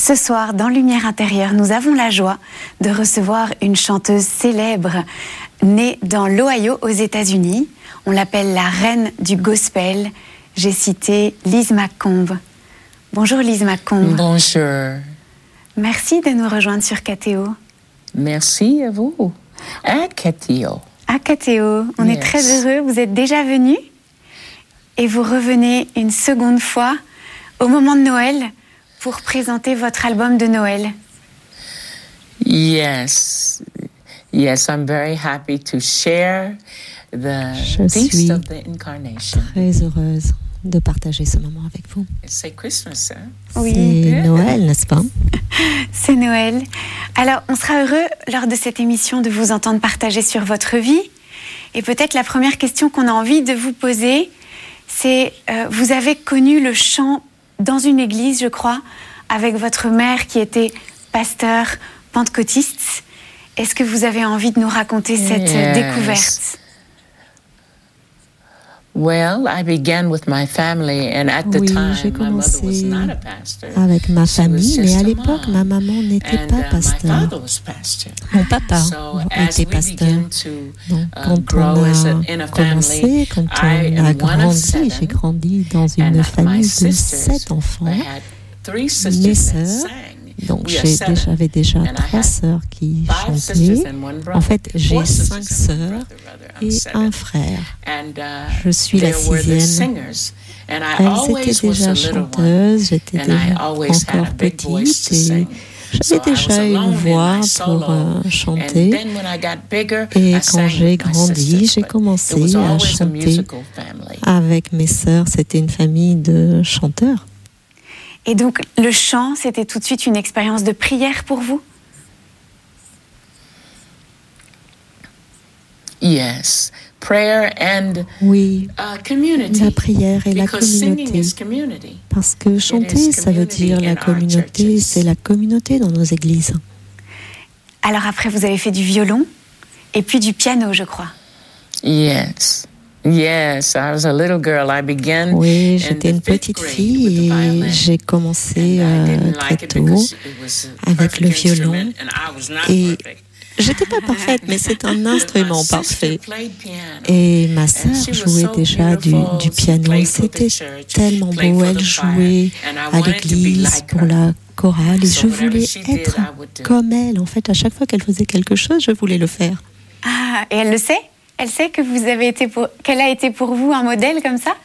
Ce soir, dans Lumière intérieure, nous avons la joie de recevoir une chanteuse célèbre née dans l'Ohio aux États-Unis. On l'appelle la reine du gospel. J'ai cité Lise McComb. Bonjour Lise McComb. Bonjour. Merci de nous rejoindre sur KTO. Merci à vous. À KTO. À KTO. On est très heureux. Vous êtes déjà venu et vous revenez une seconde fois au moment de Noël pour présenter votre album de Noël. Yes, I'm very happy to share the Feast of the Incarnation. Très heureuse de partager ce moment avec vous. C'est Christmas, hein? Oui. C'est Noël, n'est-ce pas? C'est Noël. Alors, on sera heureux lors de cette émission de vous entendre partager sur votre vie. Et peut-être la première question qu'on a envie de vous poser, c'est vous avez connu le chant dans une église, je crois, avec votre mère qui était pasteur pentecôtiste. Est-ce que vous avez envie de nous raconter cette découverte? Well, I began with my family, and at the time, my mother was not a pastor. Avec ma famille, mais à l'époque, ma maman n'était pas pasteur. Mon papa était pasteur. Donc, quand on a commencé, quand on a grandi, j'ai grandi dans une famille de 7 enfants. Mes sœurs, donc j'avais déjà 3 sœurs qui chantaient. En fait, j'ai 5 sœurs et un frère. Je suis la 6e. Elles étaient déjà chanteuses, j'étais déjà encore petite et j'avais déjà une voix pour chanter. Et quand j'ai grandi, j'ai commencé à chanter avec mes sœurs. C'était une famille de chanteurs. Et donc, le chant, c'était tout de suite une expérience de prière pour vous? Yes, prayer and community. La prière et la communauté. Parce que chanter, ça veut dire la communauté, c'est la communauté dans nos églises. Alors après, vous avez fait du violon et puis du piano, je crois. Yes, I was a little girl. I began. Oui, j'étais une petite fille et j'ai commencé très tôt avec le violon. Et j'étais pas parfaite, mais c'est un instrument parfait. Et ma sœur jouait déjà du piano. C'était tellement beau. Elle jouait à l'église pour la chorale et je voulais être comme elle. En fait, à chaque fois qu'elle faisait quelque chose, je voulais le faire. Ah, et elle le sait? Elle sait que qu'elle a été pour vous un modèle comme ça?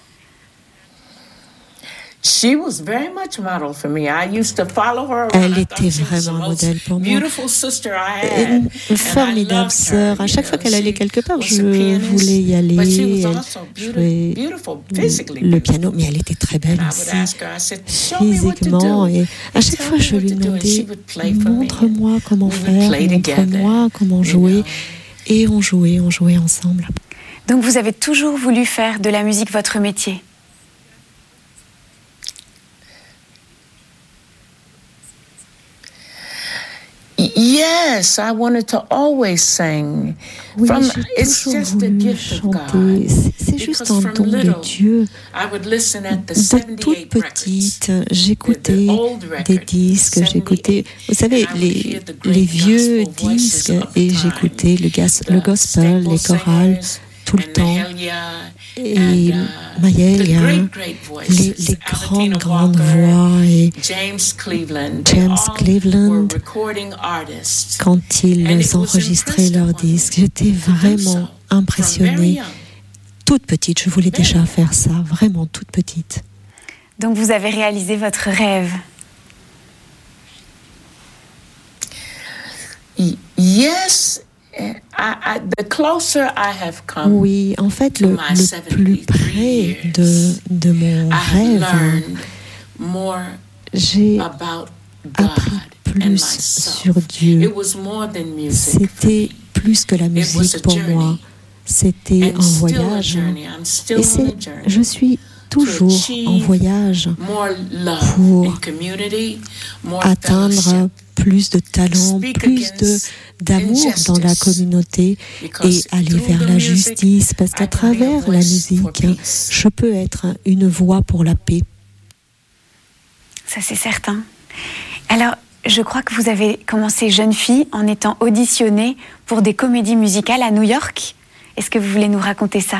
Elle était vraiment un modèle pour moi. Une formidable sœur. À chaque fois qu'elle allait quelque part, je voulais y aller. Elle jouait le piano, mais elle était très belle aussi, physiquement. Et à chaque fois, je lui demandais, montre-moi comment faire, montre-moi comment jouer. Et on jouait ensemble. Donc vous avez toujours voulu faire de la musique votre métier? Yes, I wanted to always sing. Oui, j'ai toujours voulu chanter. C'est juste un don de Dieu. De toute petite, j'écoutais des disques, vous savez, les vieux disques, et j'écoutais le gospel, les chorales, tout le temps. Et Maëlia, les grandes voix, et James Cleveland, quand ils enregistraient leurs disques, j'étais vraiment impressionnée. Toute petite, je voulais déjà faire ça, vraiment toute petite. Donc vous avez réalisé votre rêve? Yes. Oui, en fait, le plus près de mon rêve, j'ai appris plus sur Dieu. C'était plus que la musique pour moi. C'était un voyage. Et je suis toujours en voyage pour atteindre plus de talent, plus d'amour dans la communauté et aller vers la justice, parce qu'à travers la musique, je peux être une voix pour la paix. Ça, c'est certain. Alors, je crois que vous avez commencé jeune fille en étant auditionnée pour des comédies musicales à New York. Est-ce que vous voulez nous raconter ça?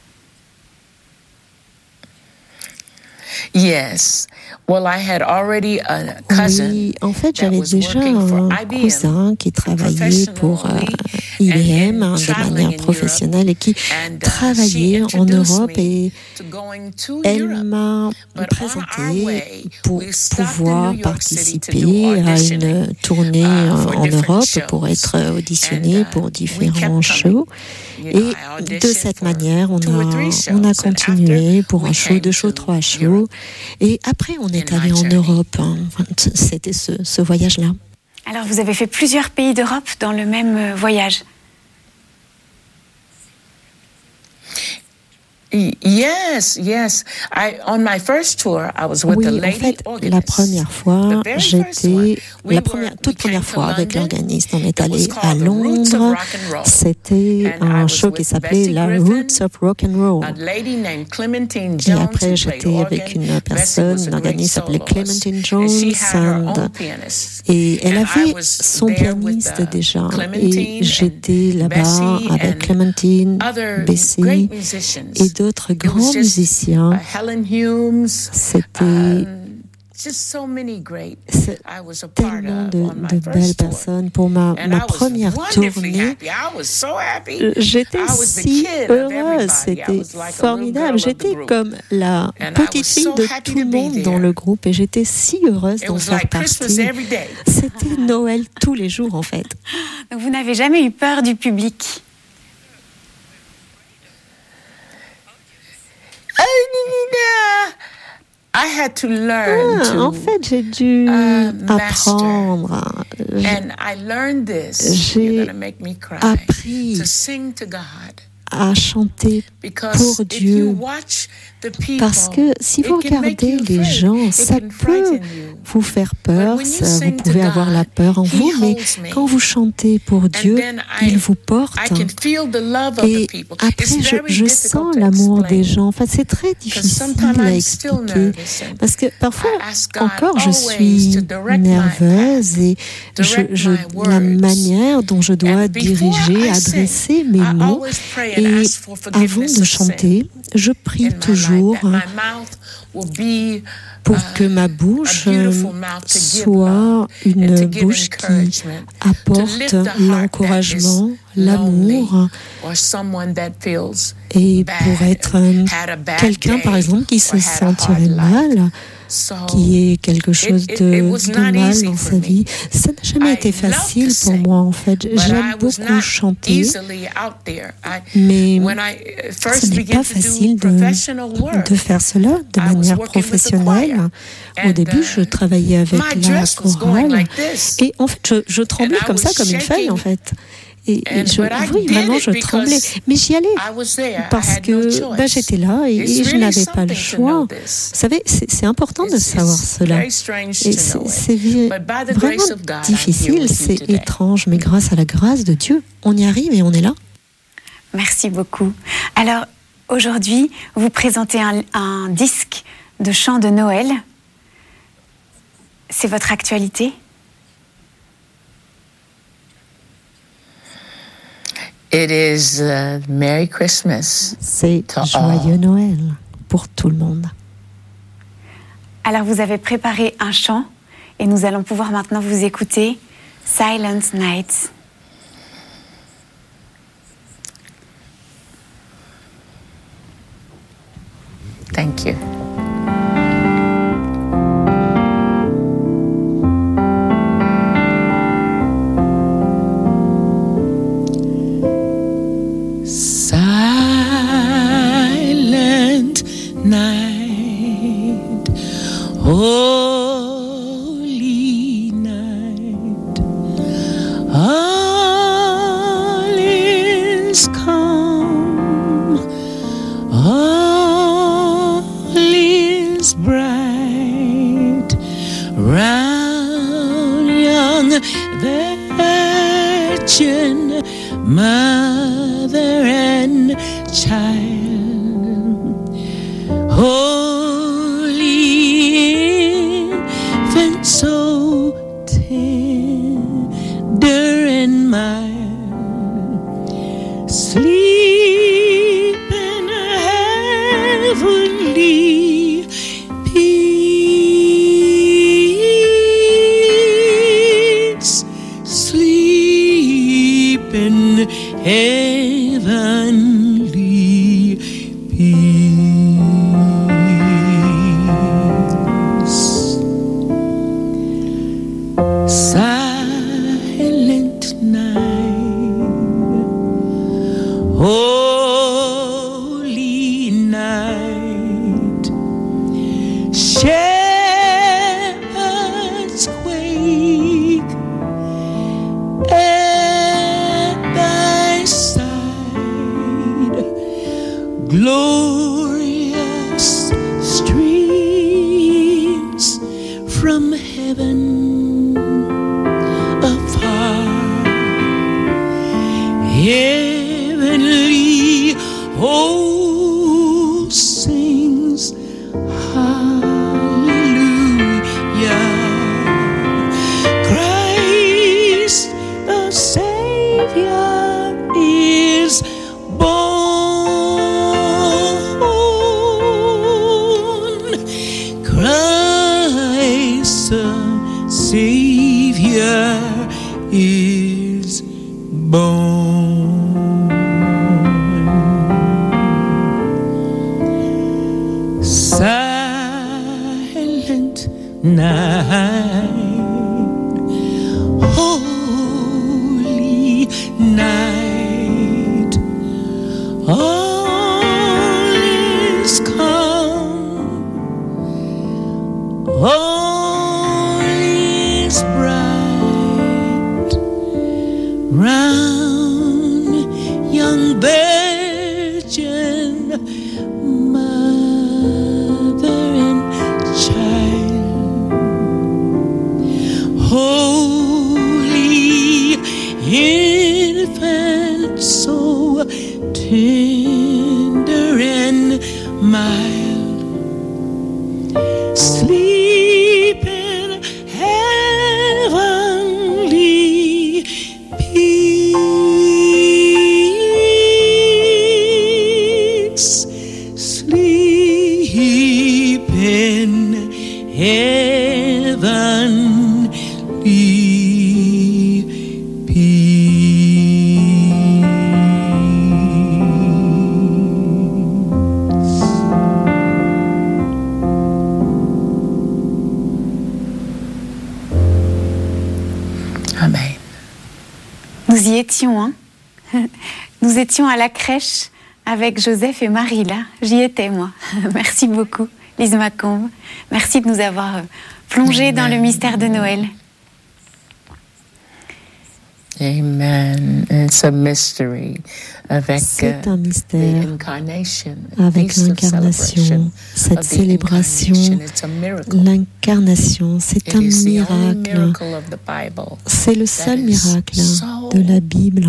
Yes. Well, I had already a cousin. Oui, en fait, j'avais déjà un cousin qui travaillait pour IBM de manière professionnelle et qui travaillait en Europe, et elle m'a présenté pour pouvoir participer à une tournée en Europe pour être auditionnée pour différents shows. Et de cette manière, on a continué pour un show, 2 shows, 3 shows. Et après, on est allé en Europe. C'était ce voyage-là. Alors, vous avez fait plusieurs pays d'Europe dans le même voyage. Yes. On my first tour, I was with the lady organist. En fait, la première fois, toute première fois avec l'organiste. On est allé à Londres. C'était un show qui s'appelait La Roots of Rock and Roll. Et après, j'étais avec une personne, une organiste qui s'appelait Clementine Jones. Et elle avait son pianiste déjà. Et j'étais là-bas avec Clementine, Bessie et d'autres grands musiciens. C'était tellement de belles personnes. Pour ma première tournée, j'étais si heureuse, c'était formidable. J'étais comme la petite fille de tout le monde dans le groupe et j'étais si heureuse d'en faire partie. C'était Noël tous les jours en fait. Donc vous n'avez jamais eu peur du public? I had to learn en fait, j'ai dû apprendre. J'ai appris à chanter pour Dieu. Parce que si vous regardez les gens, ça peut vous faire peur, vous pouvez avoir la peur en vous, mais quand vous chantez pour Dieu, il vous porte. Et après, je sens l'amour des gens. Enfin, c'est très difficile à expliquer. Parce que parfois, encore, je suis nerveuse et la manière dont je dois diriger, adresser mes mots. Et avant de chanter, je prie toujours pour que ma bouche soit une bouche qui apporte l'encouragement, l'amour, et pour être quelqu'un, par exemple, qui se sentirait mal, qui est quelque chose de mal dans sa vie. Ça n'a jamais été facile pour moi, en fait. J'aime beaucoup chanter, mais ce n'est pas facile de faire cela de manière professionnelle. Au début, je travaillais avec la chorale et en fait, je tremblais comme ça, comme une feuille, en fait. Oui, vraiment, je tremblais. Mais j'y allais parce que j'étais là et je n'avais pas le choix. Vous savez, c'est important de savoir cela. Et c'est vraiment difficile, c'est étrange, mais grâce à la grâce de Dieu, on y arrive et on est là. Merci beaucoup. Alors, aujourd'hui, vous présentez un disque de chants de Noël. C'est votre actualité ? It is Merry Christmas. C'est joyeux Noël pour tout le monde. Alors vous avez préparé un chant et nous allons pouvoir maintenant vous écouter. Silent Night. Thank you. Silent night, holy night, all is calm, all is bright, round young Virgin Mother and Child, holy infant, so glorious streams from heaven afar, heavenly host sings hallelujah. Christ the Savior is born. Christ the Savior is born. Silent night, holy night, all is calm, all is bright, round young virgin, mother and child, holy infant, so tender and mild, sleep in heavenly peace, sleep in heavenly peace. Amen. Nous y étions, hein. Nous étions à la crèche avec Joseph et Marie, là. J'y étais, moi. Merci beaucoup, Lise Macombe. Merci de nous avoir plongés dans le mystère de Noël. Amen. It's a mystery avec c'est un mystère avec l'incarnation, cette célébration, l'incarnation, c'est un miracle. C'est le seul miracle de la Bible.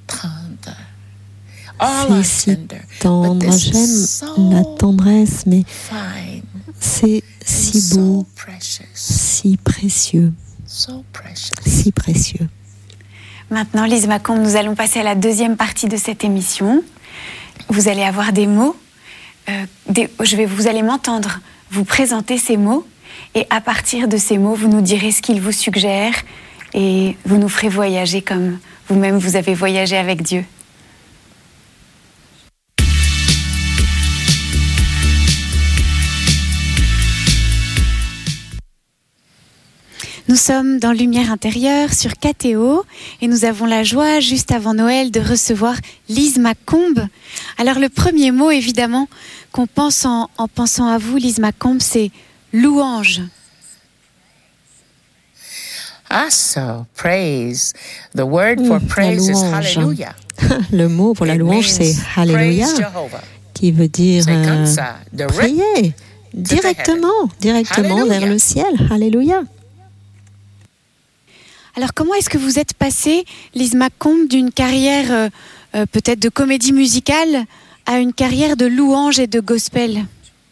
C'est si tendre, j'aime la tendresse, mais c'est si beau, si précieux, si précieux. Maintenant, Lise Macombe, nous allons passer à la deuxième partie de cette émission. Vous allez avoir des mots. Vous allez m'entendre vous présenter ces mots. Et à partir de ces mots, vous nous direz ce qu'ils vous suggèrent. Et vous nous ferez voyager comme vous-même vous avez voyagé avec Dieu. Nous sommes dans Lumière intérieure sur KTO et nous avons la joie, juste avant Noël, de recevoir Lise Macombe. Alors le premier mot, évidemment, qu'on pense en pensant à vous, Lise Macombe, c'est louange. Ah, so praise. The word for praise is hallelujah. Le mot pour la louange, c'est Alléluia, qui veut dire prier directement vers le ciel. Alléluia. Alors, comment est-ce que vous êtes passée, Lise Macombe, d'une carrière peut-être de comédie musicale à une carrière de louange et de gospel?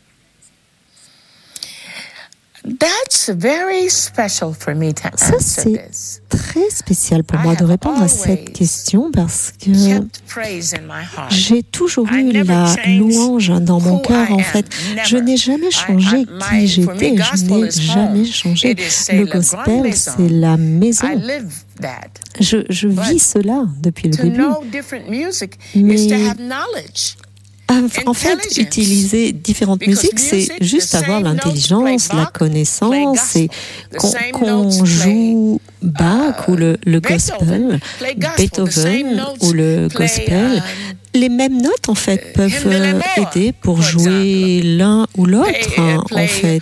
That's very special for me to Ça, answer c'est this. très spécial pour moi de répondre à cette question parce que j'ai toujours eu la louange dans mon cœur. En fait, je n'ai jamais changé qui j'étais, je n'ai jamais changé. Le gospel, c'est la maison. Je vis cela depuis le début. Mais en fait, utiliser différentes musiques, c'est juste avoir l'intelligence, la connaissance, et qu'on joue Bach ou le gospel, Beethoven ou le gospel. Les mêmes notes, en fait, peuvent aider pour jouer l'un ou l'autre, en fait.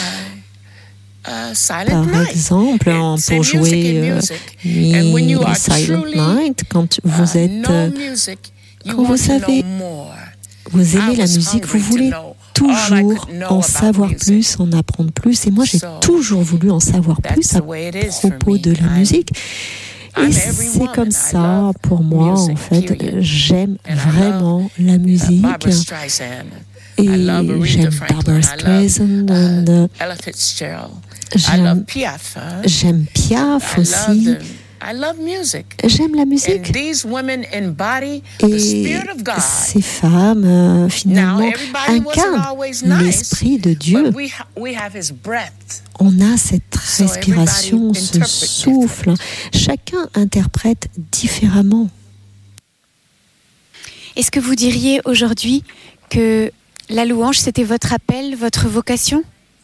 Par exemple, pour jouer Silent Night, quand vous êtes... Quand vous savez vous aimez la musique, vous voulez toujours en savoir plus, en apprendre plus. Et moi, j'ai toujours voulu en savoir plus à propos de la musique. Et c'est comme ça pour moi, en fait. J'aime vraiment la musique. Et j'aime Barbra Streisand. J'aime Piaf aussi. J'aime la musique. Et ces femmes, finalement, incarnent l'Esprit de Dieu. On a cette respiration, ce souffle. Chacun interprète différemment. Est-ce que vous diriez aujourd'hui que la louange, c'était votre appel, votre vocation ?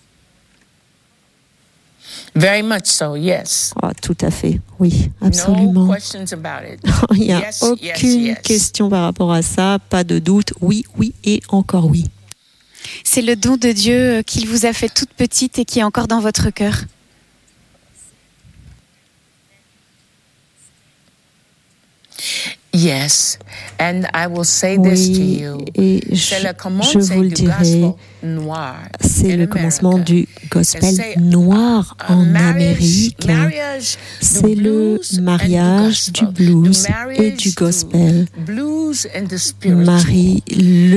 Very much so, yes. Oh, tout à fait, oui, absolument. No questions about it. Il n'y a aucune question par rapport à ça, pas de doute, oui, oui et encore oui. C'est le don de Dieu qu'il vous a fait toute petite et qui est encore dans votre cœur. Yes, and I will say this to you. Et je vous le dirai, c'est le commencement du gospel noir en Amérique. C'est le mariage du blues et du gospel. Marie,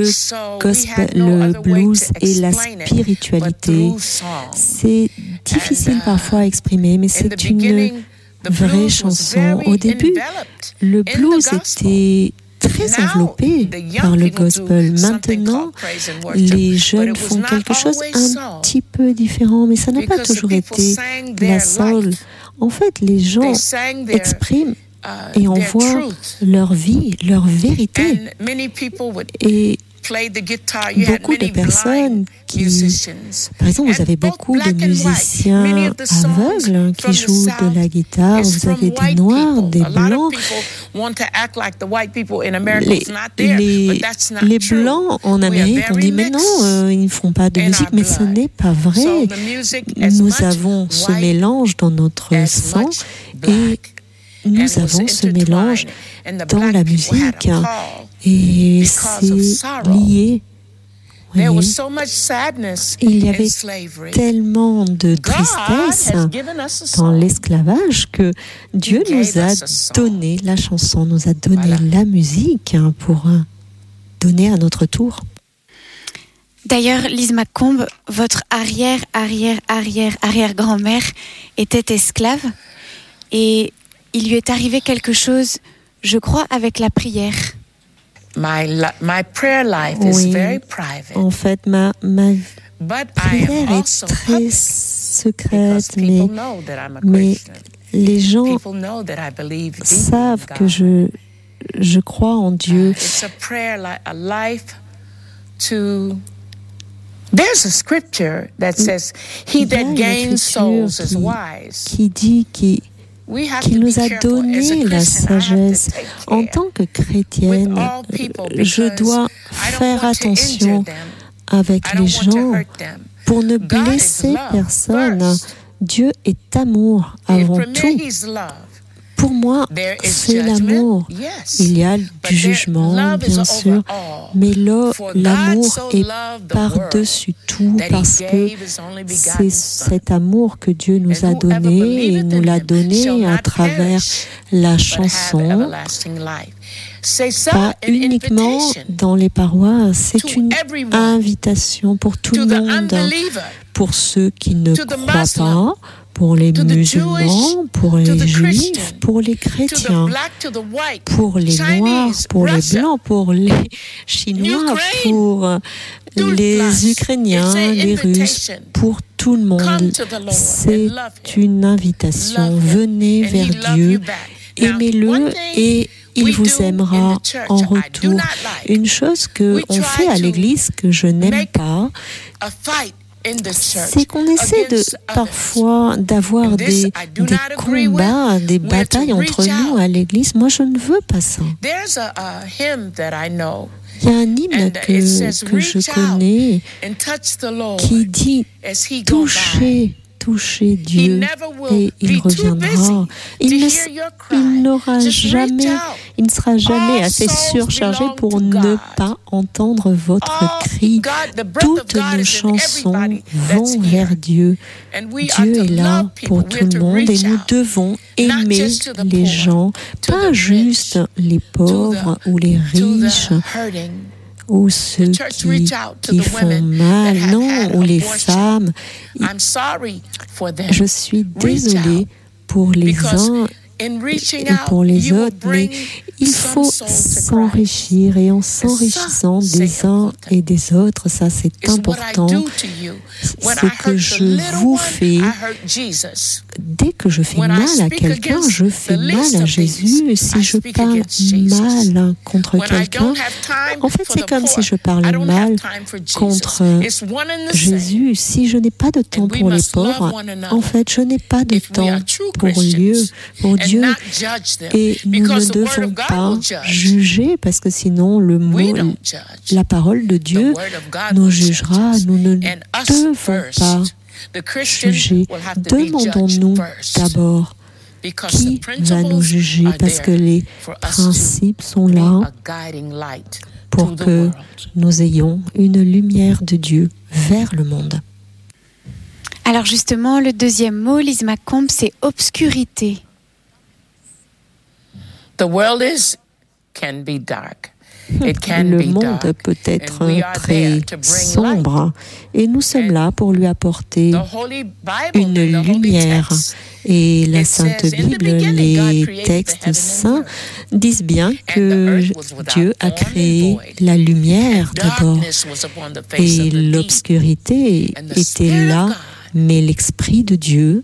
le blues et la spiritualité. C'est difficile parfois à exprimer, mais c'est une vraie chanson. Au début, le blues était très enveloppé par le gospel. Maintenant, les jeunes font quelque chose un petit peu différent, mais ça n'a pas toujours été la soul. En fait, les gens expriment et envoient leur vie, leur vérité. Et beaucoup de personnes par exemple, vous avez beaucoup de musiciens aveugles qui jouent de la guitare, vous avez des noirs, des blancs. Les blancs en Amérique, on dit mais non, ils ne font pas de musique, mais ce n'est pas vrai. Nous avons ce mélange dans notre sang et nous avons ce mélange dans la musique. Et c'est lié. Oui. Il y avait tellement de tristesse dans l'esclavage que Dieu nous a donné la chanson, nous a donné la musique pour donner à notre tour. D'ailleurs, Lise McComb, votre arrière-grand-mère était esclave et il lui est arrivé quelque chose, je crois, avec la prière. My prayer life is very private. En fait, ma prière est très secrète, mais les gens savent que je crois en Dieu. It's a prayer, a life to. There's a scripture that says, "He that gains souls is wise." Qui dit qu'il nous a donné la sagesse. En tant que chrétienne, je dois faire attention avec les gens pour ne blesser personne. Dieu est amour avant tout. Pour moi, c'est l'amour. Il y a du jugement, bien sûr, mais l'amour est par-dessus tout parce que c'est cet amour que Dieu nous a donné et nous l'a donné à travers la chanson. Pas uniquement dans les paroisses, c'est une invitation pour tout le monde, pour ceux qui ne croient pas, pour les musulmans, pour les juifs, pour les chrétiens, pour les noirs, pour les blancs, pour les chinois, pour les Ukrainiens, les Russes, pour tout le monde. C'est une invitation. Venez vers Dieu, aimez-le et il vous aimera en retour. Une chose qu'on fait à l'Église que je n'aime pas, c'est qu'on essaie parfois d'avoir des combats, des batailles entre nous à l'Église. Moi, je ne veux pas ça. Il y a un hymne que je connais qui dit « Touchez toucher Dieu et il reviendra. Il ne sera jamais assez surchargé pour ne pas entendre votre cri. Toutes nos chansons vont vers Dieu. Dieu est là pour tout le monde et nous devons aimer les gens, pas juste les pauvres ou les riches ou ceux qui font mal, non, ou les femmes. Je suis désolée pour les uns et pour les autres, mais il faut s'enrichir et en s'enrichissant des uns et des autres, ça c'est important. Ce que je vous fais, dès que je fais mal à quelqu'un, je fais mal à Jésus. Si je parle mal contre quelqu'un, en fait c'est comme si je parlais mal contre Jésus. Si je n'ai pas de temps pour les pauvres, en fait je n'ai pas de temps pour Dieu. Et nous ne devons pas juger parce que sinon la parole de Dieu nous jugera. Nous ne devons pas juger. Demandons-nous d'abord qui va nous juger parce que les principes sont là pour que nous ayons une lumière de Dieu vers le monde. Alors justement, le deuxième mot, Lise McComb, c'est obscurité. Le monde peut être très sombre et nous sommes là pour lui apporter une lumière. Et la Sainte Bible, les textes saints disent bien que Dieu a créé la lumière d'abord et l'obscurité était là, mais l'Esprit de Dieu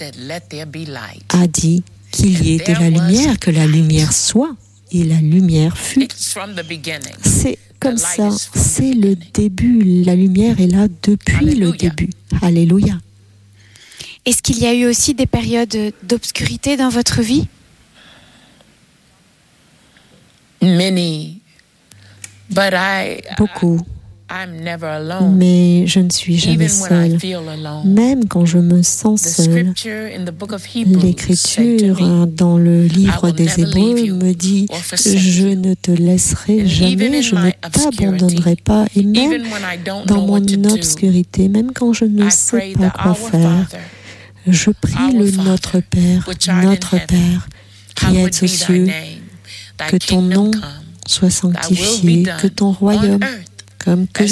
a dit qu'il y ait de la lumière, que la lumière soit, et la lumière fut. C'est comme ça, c'est le début. La lumière est là depuis le début. Alléluia. Est-ce qu'il y a eu aussi des périodes d'obscurité dans votre vie? Beaucoup. Mais je ne suis jamais seule. Même quand je me sens seule, l'Écriture dans le livre des Hébreux me dit « Je ne te laisserai jamais, je ne t'abandonnerai pas. » Et même dans mon obscurité, même quand je ne sais pas quoi faire, je prie le Notre Père, qui es aux cieux, que ton nom soit sanctifié, que ton royaume comme que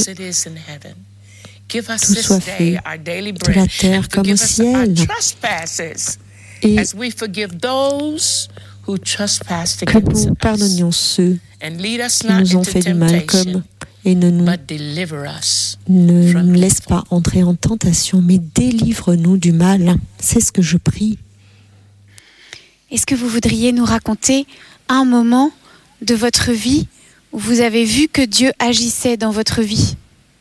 tout soit fait de la terre comme au ciel. Et que nous pardonnions ceux qui nous ont fait du mal, et ne nous laisse pas entrer en tentation, mais délivre-nous du mal. C'est ce que je prie. Est-ce que vous voudriez nous raconter un moment de votre vie où vous avez vu que Dieu agissait dans votre vie?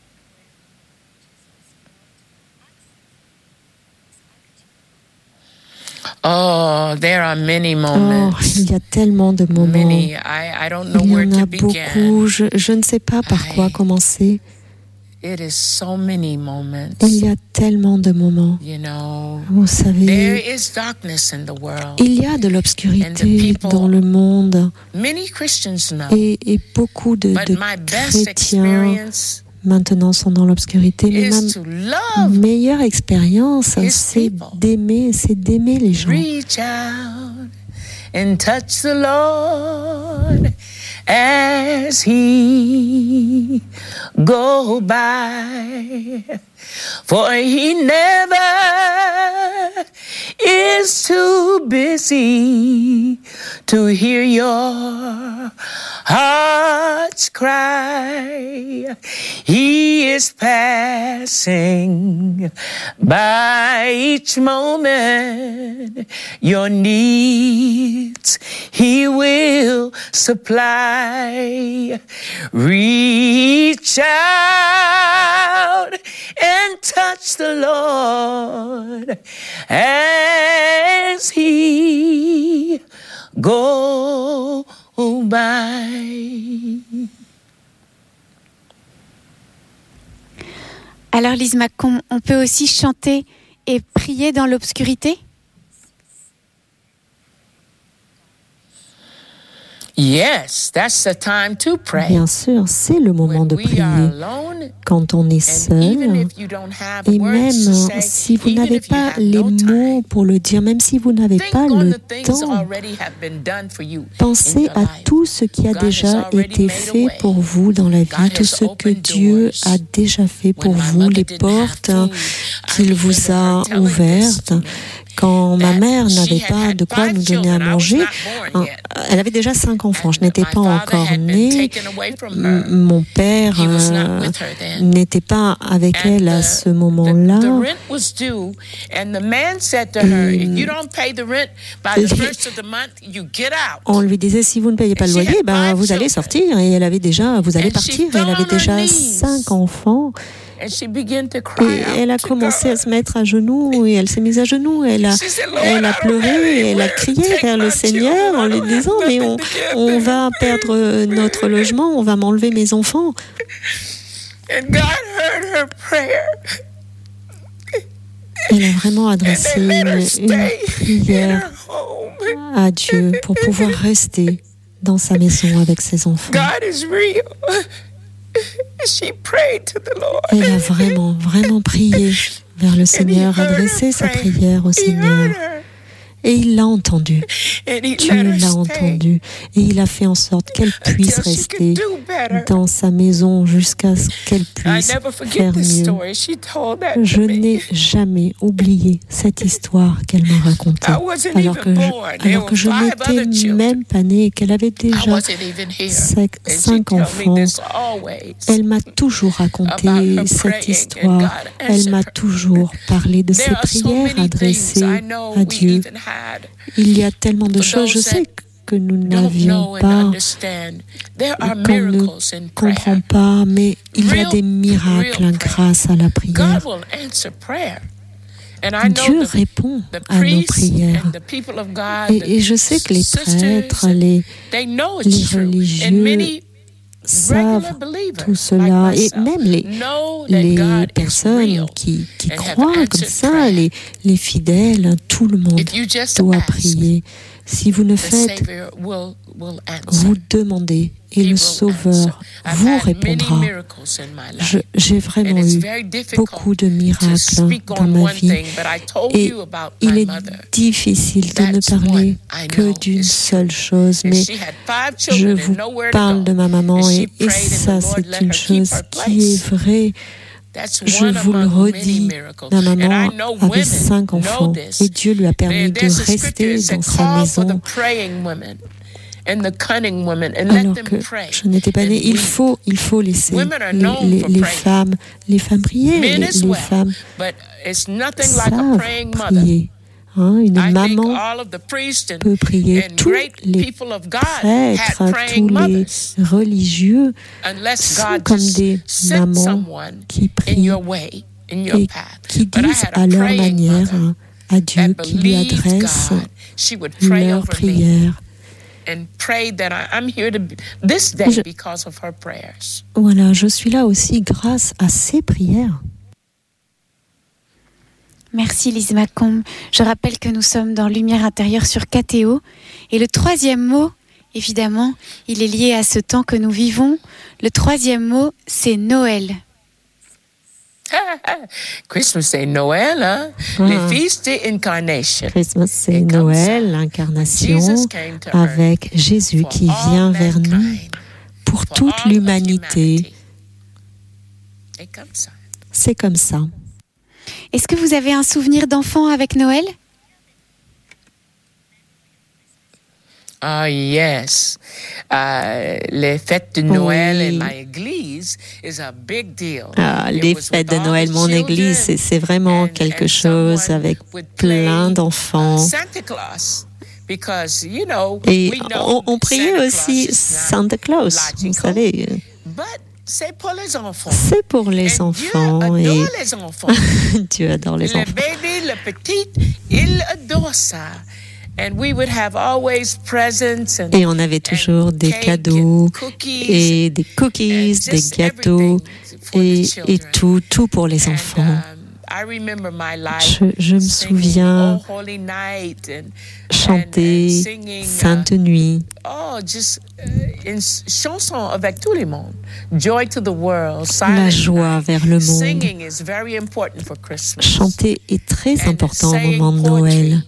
Il y a tellement de moments. Il y en a beaucoup. Je ne sais pas par quoi commencer. Il y a tellement de moments. Vous savez, il y a de l'obscurité dans le monde et beaucoup de chrétiens maintenant sont dans l'obscurité. Mais ma meilleure expérience, c'est d'aimer les gens. Reach out and touch the Lord as he go by, for he never is too busy to hear your heart's cry. He is passing by each moment. Your needs he will supply. Reach out and touch the Lord as he go by. Alors Lise McComb, on peut aussi chanter et prier dans l'obscurité? Yes, that's the time to pray. Bien sûr, c'est le moment de prier. Quand on est seul, et même si vous n'avez pas les mots pour le dire, même si vous n'avez pas le temps, pensez à tout ce qui a déjà été fait pour vous dans la vie, tout ce que Dieu a déjà fait pour vous, les portes qu'il vous a ouvertes. Quand ma mère n'avait pas de quoi nous donner à manger, elle avait déjà 5 enfants. Je n'étais pas encore née. Mon père n'était pas avec elle à ce moment-là. On lui disait, si vous ne payez pas le loyer, vous allez sortir. Et vous allez partir. Et elle avait déjà 5 enfants. Et elle a commencé à se mettre à genoux et elle s'est mise à genoux. Elle a pleuré et elle a crié vers le Seigneur en lui disant, mais on va perdre notre logement, on va m'enlever mes enfants. Elle a vraiment adressé une prière à Dieu pour pouvoir rester dans sa maison avec ses enfants. Elle a vraiment, vraiment prié vers le Seigneur, adressé sa prière au Seigneur. Et il l'a entendu. Dieu l'a entendu. Et il a fait en sorte qu'elle puisse rester dans sa maison jusqu'à ce qu'elle puisse faire mieux. Je n'ai jamais oublié cette histoire qu'elle m'a racontée. Alors que je n'étais même pas née et qu'elle avait déjà 5 enfants. Elle m'a toujours raconté cette histoire. Elle m'a toujours parlé de ses prières adressées à Dieu. Il y a tellement de choses, je sais que nous n'avions pas, qu'on ne comprend pas, mais il y a des miracles grâce à la prière. Dieu répond à nos prières. Et je sais que les prêtres, les religieux savent tout cela. Et même les personnes qui croient comme ça, les fidèles, tout le monde doit prier. Si vous ne faites, vous demandez et le Sauveur vous répondra. J'ai vraiment eu beaucoup de miracles dans ma vie et il est difficile de ne parler que d'une seule chose, mais je vous parle de ma maman et ça c'est une chose qui est vraie. Je vous le redis, ma maman avait 5 enfants et Dieu lui a permis de rester dans sa maison. Alors que je n'étais pas née, il faut laisser les femmes prier. Les femmes savent prier. Une maman peut prier. Tous les prêtres, tous les religieux sont comme des mamans qui prient et qui disent à leur manière à Dieu, qui lui adressent leur prière. Voilà, je suis là aussi grâce à ses prières. Merci Lise Macomb. Je rappelle que nous sommes dans Lumière intérieure sur KTO. Et le 3e mot, évidemment, il est lié à ce temps que nous vivons. Le 3e mot, c'est Noël. Christmas, c'est Noël, hein? Les feast de l'incarnation. Christmas, c'est Noël, l'incarnation, avec Jésus qui vient vers nous pour toute l'humanité. C'est comme ça. Est-ce que vous avez un souvenir d'enfant avec Noël? Ah, yes. Les fêtes de Noël à mon église is a big deal. Les fêtes de Noël, mon église, c'est vraiment quelque chose avec plein d'enfants. Et on priait aussi Santa Claus, vous savez. C'est pour les enfants. C'est pour les enfants. Dieu adore les enfants. Dieu adore les enfants. Le bébé, le petit, il adore ça. Et on avait toujours des cadeaux et des cookies, des gâteaux et tout pour les enfants. Je me souviens chanter Sainte Nuit. La joie vers le monde. Chanter est très important au moment de Noël.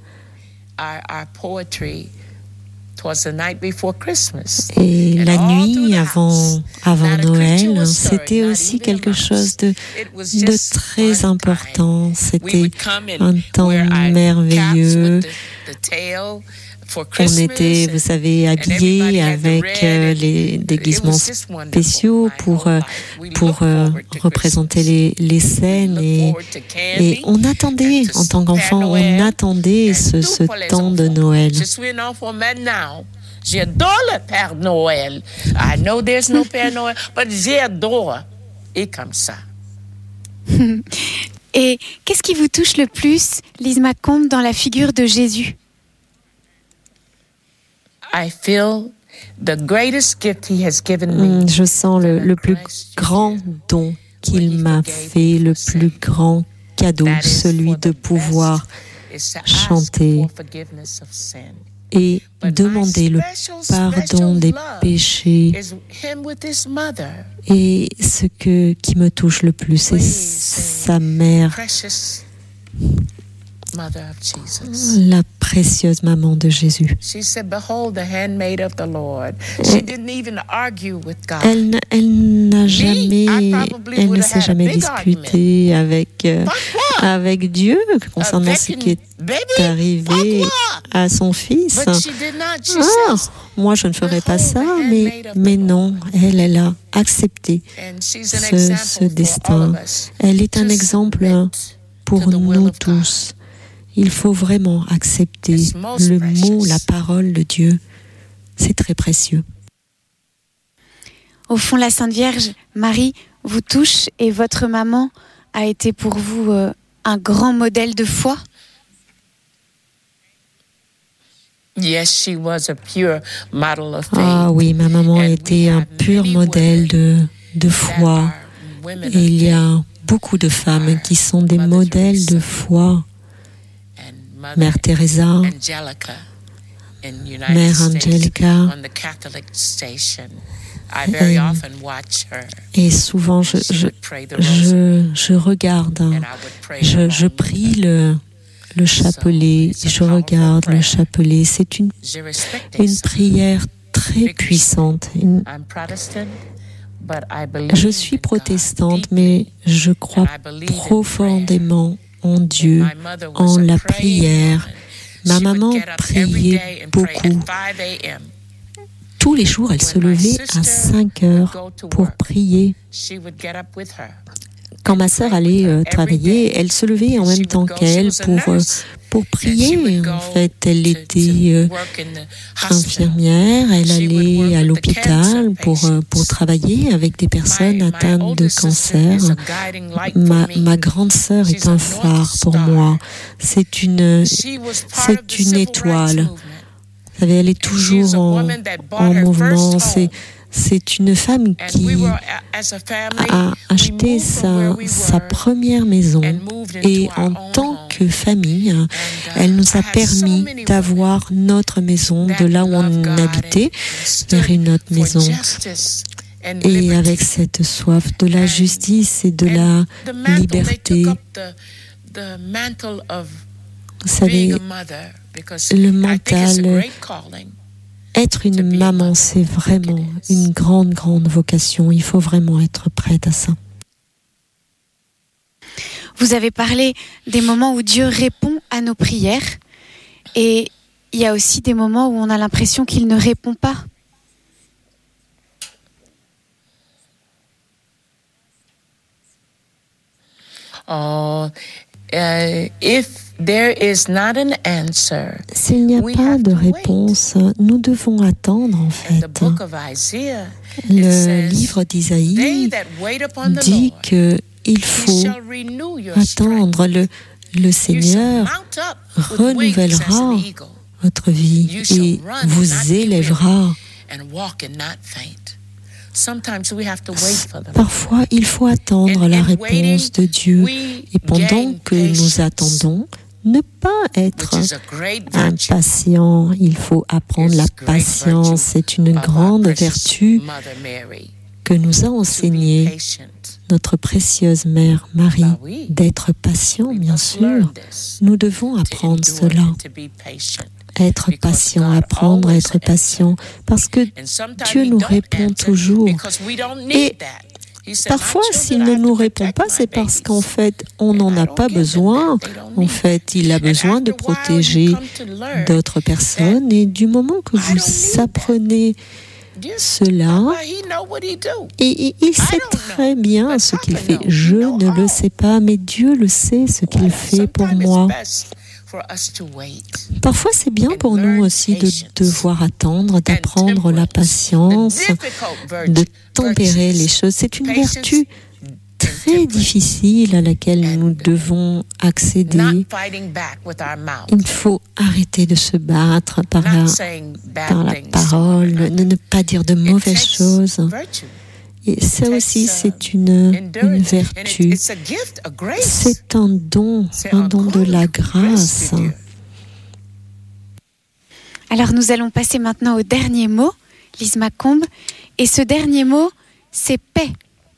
Et la nuit avant Noël, c'était aussi quelque chose de très important. C'était un temps merveilleux. On était, vous savez, habillés avec les déguisements spéciaux pour représenter les scènes et on attendait, en tant qu'enfant, on attendait ce temps de Noël. J'adore le Père Noël. I know there's no Père Noël, but j'adore. Et comme ça. Et qu'est-ce qui vous touche le plus, Lise McComb, dans la figure de Jésus? Je sens le plus grand don qu'il m'a fait, le plus grand cadeau, celui de pouvoir chanter et demander le pardon des péchés. Et ce qui me touche le plus, c'est sa mère, la précieuse maman de Jésus. Elle ne s'est jamais disputée avec Dieu concernant ce qui est arrivé à son fils. Moi, je ne ferai pas ça, mais non, elle a accepté ce destin. Elle est un exemple pour nous tous. Il faut vraiment accepter le mot, la parole de Dieu. C'est très précieux. Au fond, la Sainte Vierge, Marie, vous touche et votre maman a été pour vous un grand modèle de foi? Ah oui, ma maman était un pur modèle de foi. Et il y a beaucoup de femmes qui sont des modèles de foi. Mère Teresa, Mère Angelica, et souvent je regarde, je prie le chapelet, je regarde le chapelet. C'est une prière très puissante. Je suis protestante, mais je crois profondément en Dieu, en la prière. Ma maman priait beaucoup. Tous les jours, elle se levait à 5 heures pour prier. Quand ma sœur allait travailler, elle se levait en même temps qu'elle pour prier. En fait, elle était infirmière, elle allait à l'hôpital pour travailler avec des personnes atteintes de cancer. Ma grande sœur est un phare pour moi. C'est une étoile. Vous savez, elle est toujours en mouvement. C'est une femme qui a acheté sa première maison et en tant que famille, elle nous a permis d'avoir notre maison de là où on habitait vers une autre maison. Et avec cette soif de la justice et de la liberté, vous savez, le mental, être une maman, c'est vraiment une grande, grande vocation. Il faut vraiment être prête à ça. Vous avez parlé des moments où Dieu répond à nos prières. Et il y a aussi des moments où on a l'impression qu'il ne répond pas. S'il n'y a pas de réponse, nous devons attendre en fait. Le livre d'Isaïe dit qu'il faut attendre. Le Seigneur renouvellera votre vie et vous élèvera. Parfois, il faut attendre la réponse de Dieu. Et pendant que nous attendons, ne pas être impatient. Il faut apprendre la patience. C'est une grande vertu que nous a enseignée notre précieuse mère Marie, d'être patient, bien sûr. Nous devons apprendre cela. Être patient, apprendre à être patient, parce que Dieu nous répond toujours. Et parfois, s'il ne nous répond pas, c'est parce qu'en fait, on n'en a pas besoin. En fait, il a besoin de protéger d'autres personnes. Et du moment que vous apprenez cela, et il sait très bien ce qu'il fait. Je ne le sais pas, mais Dieu le sait, ce qu'il fait pour moi. Parfois, c'est bien pour nous aussi de devoir attendre, d'apprendre la patience, de tempérer les choses. C'est une vertu très difficile à laquelle nous devons accéder. Il faut arrêter de se battre par la parole, de ne pas dire de mauvaises choses. Et ça aussi, c'est une vertu. C'est un don de la grâce. Alors nous allons passer maintenant au dernier mot, Lise Macomb. Et ce dernier mot, c'est paix.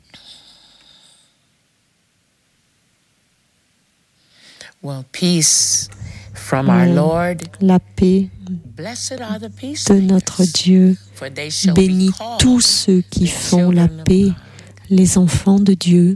Well, peace from our Lord. La paix de notre Dieu. Bénis tous ceux qui font la paix, les enfants de Dieu.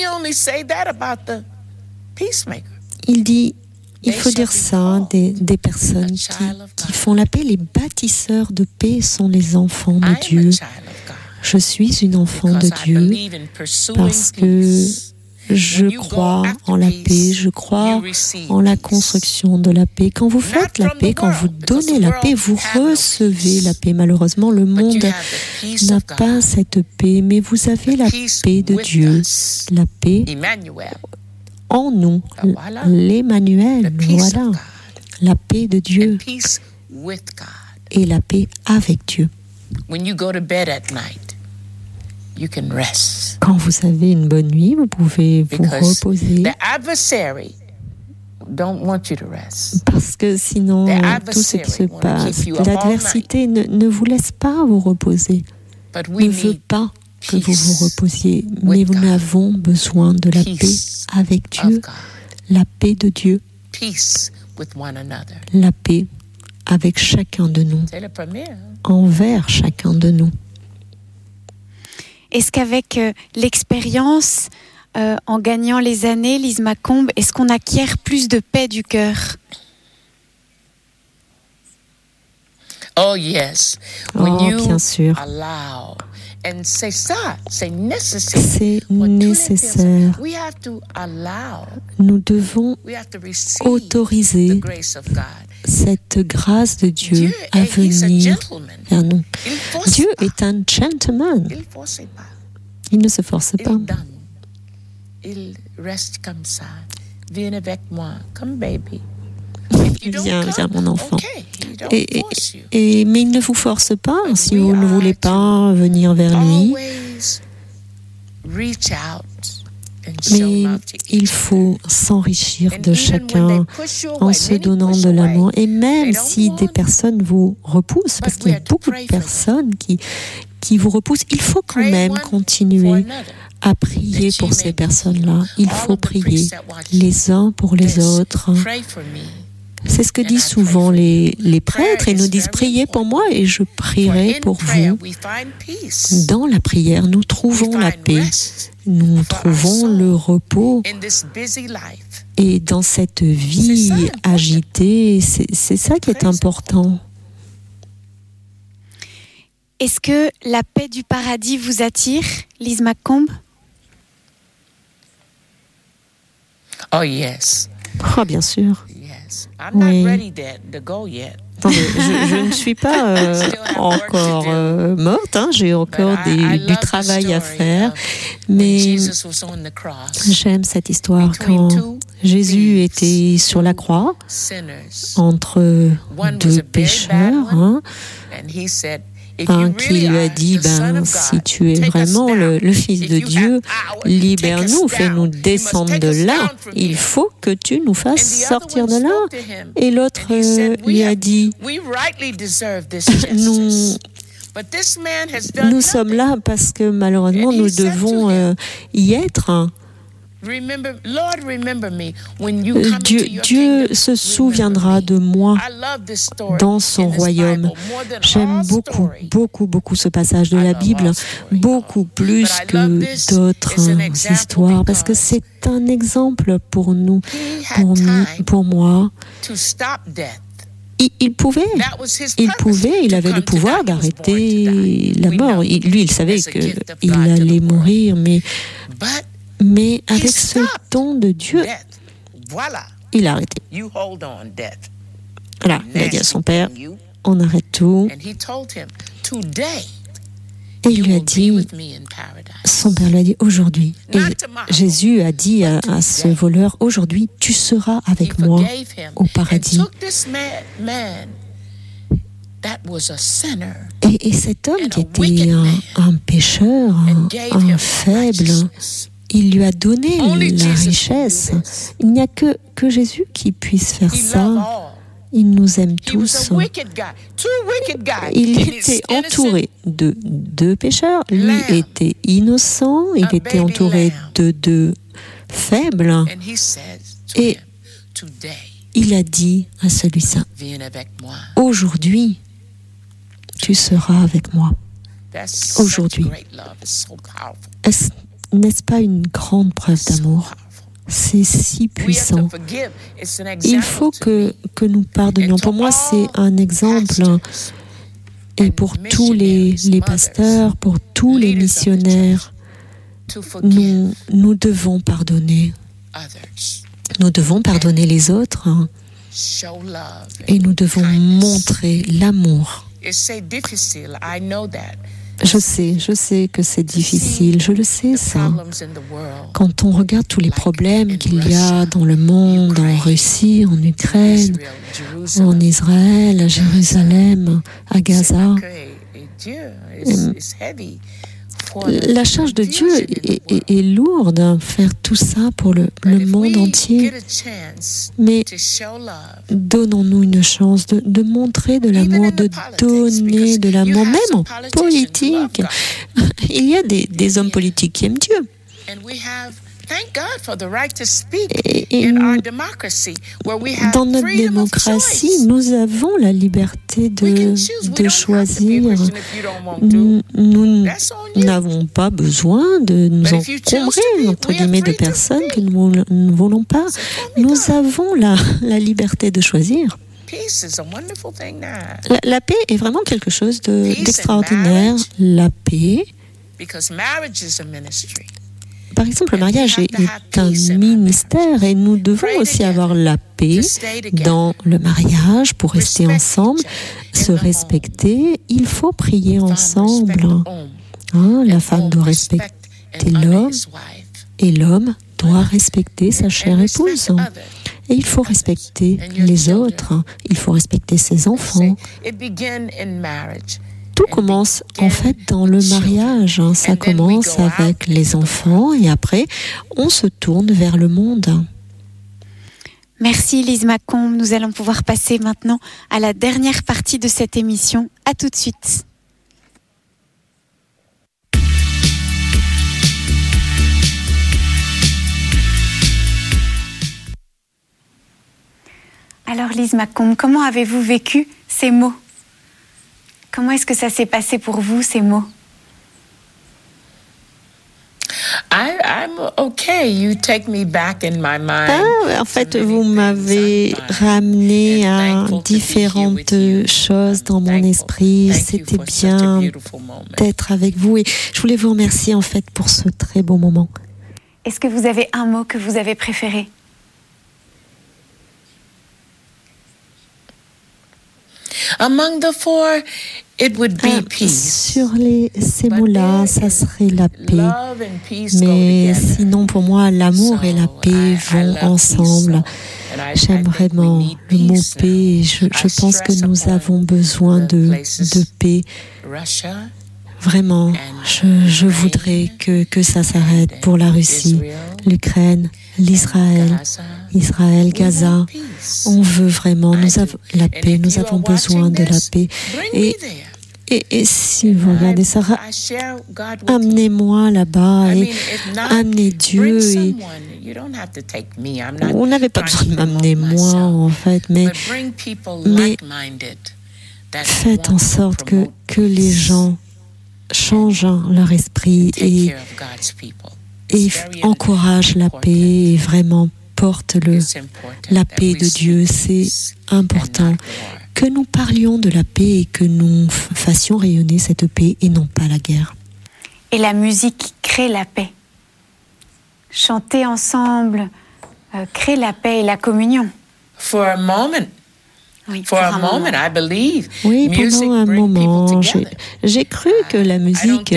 Il dit, il faut dire ça des personnes qui font la paix. Les bâtisseurs de paix sont les enfants de Dieu. Je suis une enfant de Dieu parce que je crois en la paix, je crois en la construction de la paix. Quand vous faites la paix, quand vous donnez la paix, vous recevez la paix. Malheureusement, le monde n'a pas cette paix, mais vous avez la paix de Dieu, la paix en nous, l'Emmanuel, voilà, la paix de Dieu et la paix avec Dieu. Quand vous avez une bonne nuit, vous pouvez vous reposer. Parce que sinon, tout ce qui se passe, l'adversité ne vous laisse pas vous reposer. Ne veut pas que vous vous reposiez. Mais nous avons besoin de la paix avec Dieu, la paix de Dieu, la paix avec chacun de nous, envers chacun de nous. Est-ce qu'avec l'expérience, en gagnant les années, Lise Macomb, est-ce qu'on acquiert plus de paix du cœur? Oh, yes. Bien sûr. C'est nécessaire. Nous devons autoriser cette grâce de Dieu à venir vers nous. Dieu est un gentleman. Il ne se force pas. Il reste comme ça. Viens avec moi, comme baby. Viens, mon enfant. Mais il ne vous force pas si vous ne voulez pas venir vers lui. Mais il faut s'enrichir de chacun en se donnant de l'amour. Et même si des personnes vous repoussent, parce qu'il y a beaucoup de personnes qui vous repoussent, il faut quand même continuer à prier pour ces personnes-là. Il faut prier les uns pour les autres. C'est ce que disent souvent les prêtres. Ils nous disent « Priez pour moi et je prierai pour vous ». Dans la prière, nous trouvons la paix, nous trouvons le repos. Et dans cette vie agitée, c'est ça qui est important. Est-ce que la paix du paradis vous attire, Lise Macomb? Oh, yes. Oh, bien sûr. Oui. Attendez, je ne suis pas encore morte, hein, j'ai encore du travail à faire, mais j'aime cette histoire quand Jésus était sur la croix entre deux pécheurs, hein, qui lui a dit, si tu es vraiment le Fils de Dieu, libère-nous, fais-nous descendre de là. Il faut que tu nous fasses sortir de là. Et l'autre lui a dit, nous sommes là parce que malheureusement nous devons y être. Dieu se souviendra de moi dans son royaume. J'aime beaucoup ce passage de la Bible, beaucoup plus que d'autres histoires, parce que c'est un exemple pour nous, pour moi. Il avait le pouvoir d'arrêter la mort. Lui, il savait qu'il allait mourir, mais avec ce don de Dieu, il a arrêté. Voilà, il a dit à son père, on arrête tout. Et il lui a dit, son père lui a dit, aujourd'hui. Et Jésus a dit à ce voleur, aujourd'hui, tu seras avec moi au paradis. Et cet homme qui était un pécheur, un faible, il lui a donné la richesse. Il n'y a que Jésus qui puisse faire ça. Il nous aime tous. Il était entouré de deux pécheurs. Lui était innocent. Il était entouré de deux faibles. Et il a dit à celui-ci, aujourd'hui, tu seras avec moi. Aujourd'hui. N'est-ce pas une grande preuve d'amour? C'est si puissant. Il faut que nous pardonnions. Pour moi, c'est un exemple. Et pour tous les pasteurs, pour tous les missionnaires, nous devons pardonner. Nous devons pardonner les autres. Et nous devons montrer l'amour. Je sais que c'est difficile, je le sais ça. Quand on regarde tous les problèmes qu'il y a dans le monde, en Russie, en Ukraine, en Israël, à Jérusalem, à Gaza, la charge de Dieu est lourde à faire tout ça pour le monde entier. Mais donnons-nous une chance de montrer de l'amour, de donner de l'amour, même en politique. Il y a des hommes politiques qui aiment Dieu. Et dans notre démocratie, nous avons la liberté de choisir. Nous n'avons pas besoin de nous encombrer, entre guillemets, de personnes que nous ne voulons pas. Nous avons la liberté de choisir. La paix est vraiment quelque chose d'extraordinaire. La paix. Par exemple, le mariage est un ministère et nous devons aussi avoir la paix dans le mariage pour rester ensemble, se respecter. Il faut prier ensemble. La femme doit respecter l'homme et l'homme doit respecter sa chère épouse. Et il faut respecter les autres. Il faut respecter ses enfants. Tout commence en fait dans le mariage. Ça commence avec les enfants et après, on se tourne vers le monde. Merci Lise Macomb. Nous allons pouvoir passer maintenant à la dernière partie de cette émission. À tout de suite. Alors Lise Macomb, comment avez-vous vécu ces mots ? Comment est-ce que ça s'est passé pour vous, ces mots? En fait, vous m'avez ramené à différentes choses dans mon esprit. C'était bien d'être avec vous et je voulais vous remercier en fait pour ce très beau moment. Est-ce que vous avez un mot que vous avez préféré? Among the four, it would be peace. Sur ces mots-là, ça serait la paix. Mais sinon, pour moi, l'amour et la paix vont ensemble. J'aime vraiment le mot paix. Je pense que nous avons besoin de paix. Vraiment, je voudrais que ça s'arrête pour la Russie, l'Ukraine, l'Israël, Gaza. On veut vraiment la paix, nous avons besoin de la paix. Et si vous regardez ça, amenez-moi là-bas et amenez Dieu. Et vous n'avez pas besoin de m'amener moi, en fait, mais faites en sorte que les gens changent leur esprit et encouragent la paix et vraiment portent la paix de Dieu. C'est important que nous parlions de la paix et que nous fassions rayonner cette paix et non pas la guerre. Et la musique crée la paix. Chanter ensemble crée la paix et la communion. For a moment. Oui, I believe. Oui, pendant un moment, j'ai cru que la musique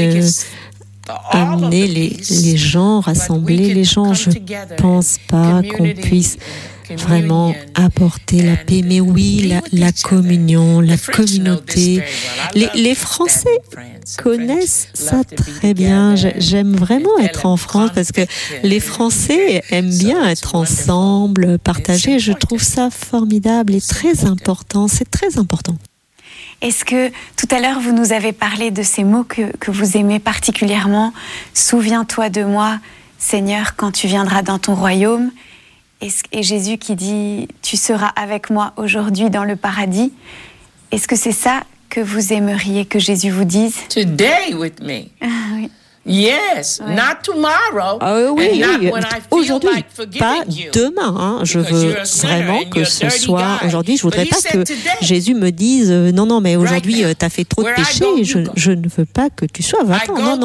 amenait les gens, rassemblait les gens. Je ne pense pas qu'on puisse vraiment apporter la paix. Mais oui, la communion, la communauté. Les Français connaissent ça très bien. J'aime vraiment être en France parce que les Français aiment bien être ensemble, partager. Je trouve ça formidable et très important. C'est très important. Est-ce que tout à l'heure, vous nous avez parlé de ces mots que vous aimez particulièrement? Souviens-toi de moi, Seigneur, quand tu viendras dans ton royaume. Et Jésus qui dit « Tu seras avec moi aujourd'hui dans le paradis ». Est-ce que c'est ça que vous aimeriez que Jésus vous dise? Today with me. Oui. Yes, not tomorrow. Oui, aujourd'hui, pas demain. Hein. Je veux vraiment que ce soit aujourd'hui. Je voudrais pas que Jésus me dise non, mais aujourd'hui tu as fait trop de péchés. Je ne veux pas que tu sois va-t'en. Non.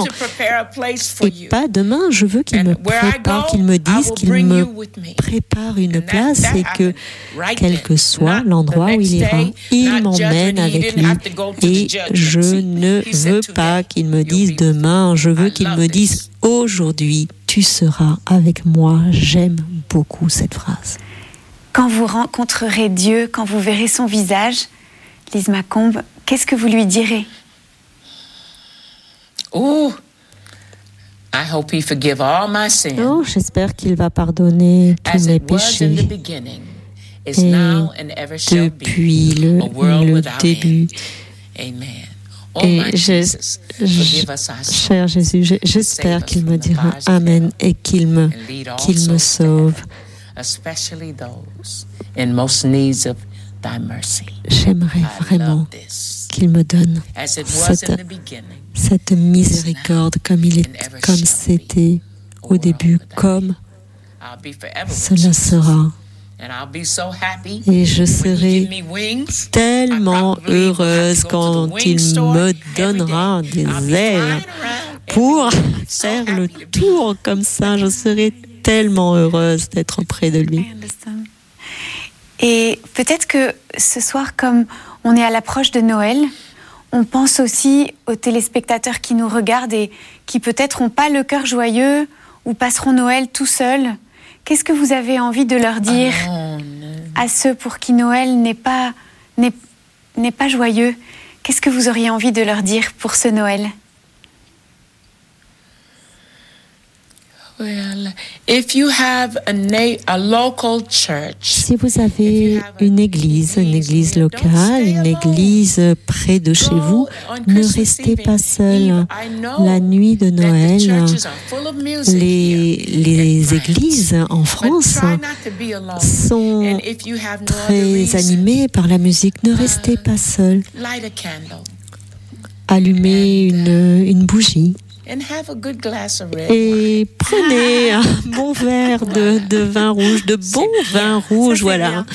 Et pas demain. Je veux qu'il me prépare, qu'il me dise, qu'il me prépare une place et que quel que soit l'endroit où il ira, il m'emmène avec lui. Et je ne veux pas qu'il me dise demain. Je veux qu'il me dise aujourd'hui, tu seras avec moi. J'aime beaucoup cette phrase. Quand vous rencontrerez Dieu, quand vous verrez son visage, Lise Macombe, qu'est-ce que vous lui direz? I hope he forgive all my sins. J'espère qu'il va pardonner tous mes péchés. Et depuis le début. Amen. Et cher Jésus, j'espère qu'il me dira Amen et qu'il me sauve. J'aimerais vraiment qu'il me donne cette miséricorde comme c'était au début, comme cela sera. Et je serai tellement heureuse quand il me donnera des ailes pour faire le tour comme ça. Je serai tellement heureuse d'être auprès de lui. Et peut-être que ce soir, comme on est à l'approche de Noël, on pense aussi aux téléspectateurs qui nous regardent et qui peut-être n'ont pas le cœur joyeux ou passeront Noël tout seuls. Qu'est-ce que vous avez envie de leur dire à ceux pour qui Noël n'est pas joyeux? Qu'est-ce que vous auriez envie de leur dire pour ce Noël? If you have a local church, si vous avez une église locale, une église près de chez vous, ne restez pas seul. La nuit de Noël, les églises en France sont très animées par la musique. Ne restez pas seul. Allumez une bougie. Et prenez un bon verre de vin rouge, de bon vin rouge, voilà.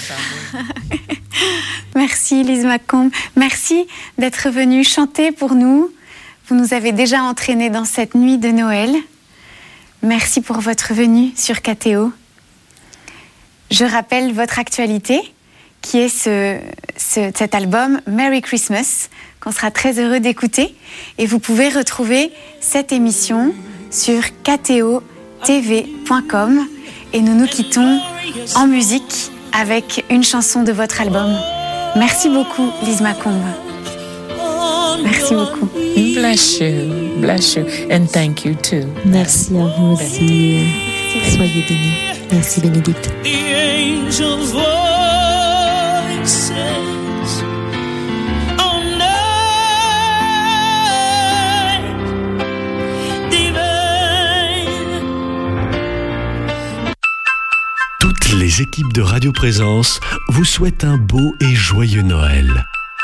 Merci Lise Macombe. Merci d'être venue chanter pour nous. Vous nous avez déjà entraînés dans cette nuit de Noël. Merci pour votre venue sur KTO. Je rappelle votre actualité, qui est cet album Merry Christmas, qu'on sera très heureux d'écouter. Et vous pouvez retrouver cette émission sur ktotv.com. Et nous nous quittons en musique avec une chanson de votre album. Merci beaucoup, Lise Macombe. Merci beaucoup. Bless you, and thank you too. Merci à vous aussi. Soyez bénis. Merci, Bénédicte. The angels' voices on earth divine. Toutes les équipes de Radio Présence vous souhaitent un beau et joyeux Noël.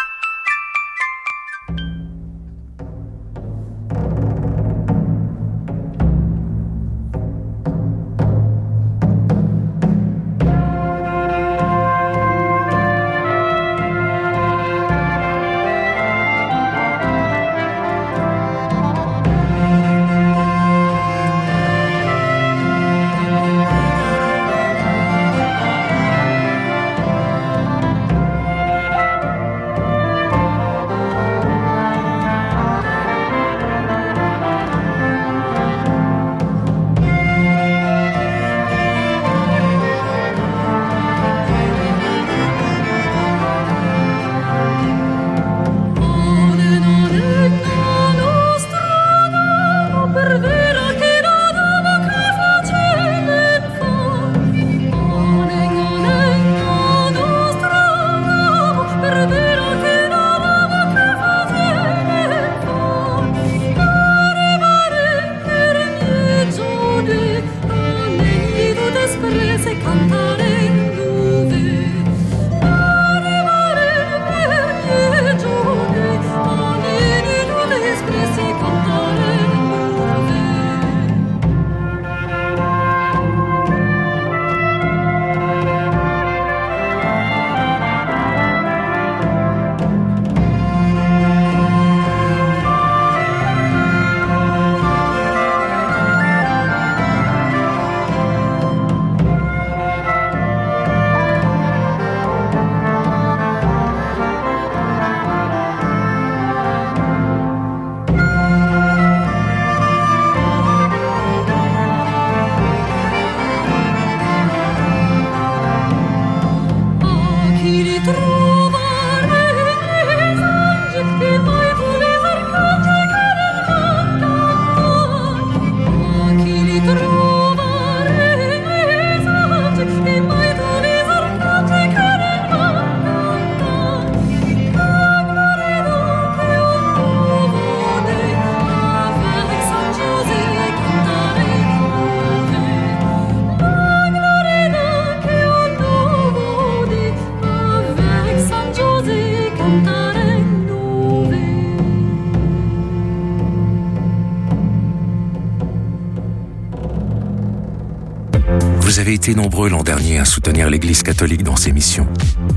Vous avez été nombreux l'an dernier à soutenir l'Église catholique dans ses missions.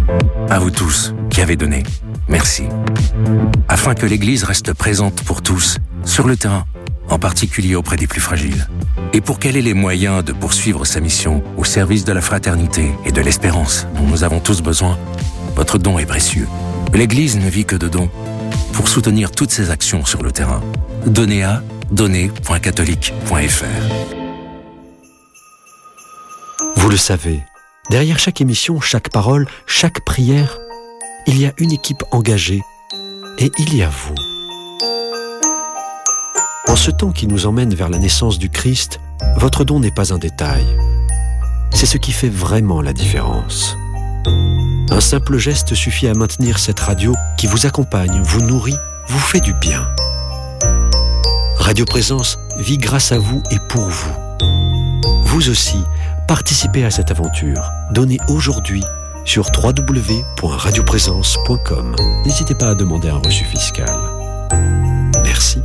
À vous tous qui avez donné, merci. Afin que l'Église reste présente pour tous, sur le terrain, en particulier auprès des plus fragiles. Et pour qu'elle ait les moyens de poursuivre sa mission au service de la fraternité et de l'espérance dont nous avons tous besoin, votre don est précieux. L'Église ne vit que de dons. Pour soutenir toutes ses actions sur le terrain, donnez à donner.catholique.fr. Vous le savez, derrière chaque émission, chaque parole, chaque prière, il y a une équipe engagée et il y a vous. En ce temps qui nous emmène vers la naissance du Christ, votre don n'est pas un détail. C'est ce qui fait vraiment la différence. Un simple geste suffit à maintenir cette radio qui vous accompagne, vous nourrit, vous fait du bien. Radio Présence vit grâce à vous et pour vous. Vous aussi, participez à cette aventure. Donnez aujourd'hui sur www.radioprésence.com. N'hésitez pas à demander un reçu fiscal. Merci.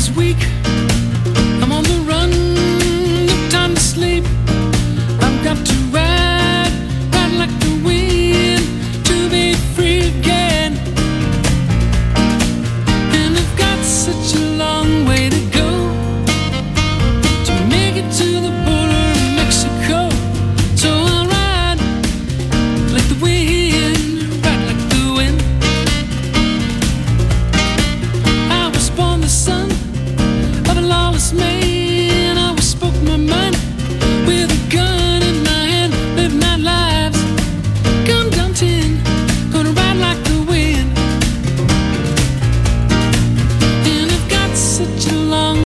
is weak. I'm on the run, no time to sleep. I've got to ride, ride like the wind to be free again. And I've got such a long way to go to make it to the border of Mexico. So I'll ride like the wind, ride like the wind. I was born the son of a lawless man.